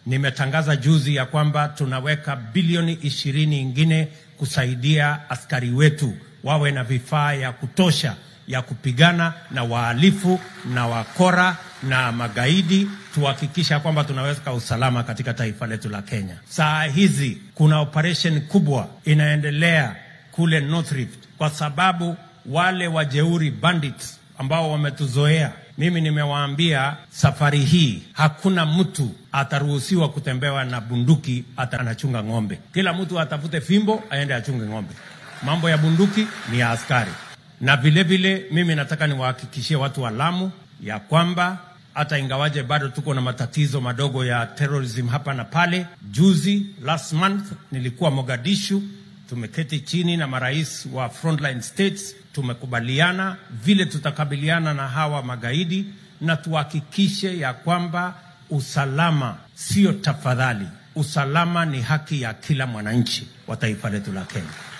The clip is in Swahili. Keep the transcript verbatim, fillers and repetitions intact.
Nimetangaza juzi ya kwamba tunaweka bilioni ishirini ingine kusaidia askari wetu wawe na vifaa ya kutosha ya kupigana na wahalifu na wakora na magaidi, tuhakikisha kwamba tunaweka usalama katika taifa letu la Kenya. Saa hizi kuna operation kubwa inaendelea kule North Rift kwa sababu wale wajeuri bandits ambao wametuzoea, mimi nimewaambia safari hii hakuna mtu ataruhusiwa kutembewa na bunduki atanachunga ng'ombe. Kila mtu atafute fimbo aende achunge ng'ombe. Mambo ya bunduki ni ya askari. Na vile vile mimi nataka niwahakikishie watu wa Lamu ya kwamba hata ingawaje bado tuko na matatizo madogo ya terrorism hapa na pale, juzi last month nilikuwa Mogadishu, tumeketi chini na marais wa frontline states, tumekubaliana vile tutakabiliana na hawa magaidi na tuhakikishe ya kwamba usalama sio tafadhali. Usalama ni haki ya kila mwananchi wa taifa letu la Kenya.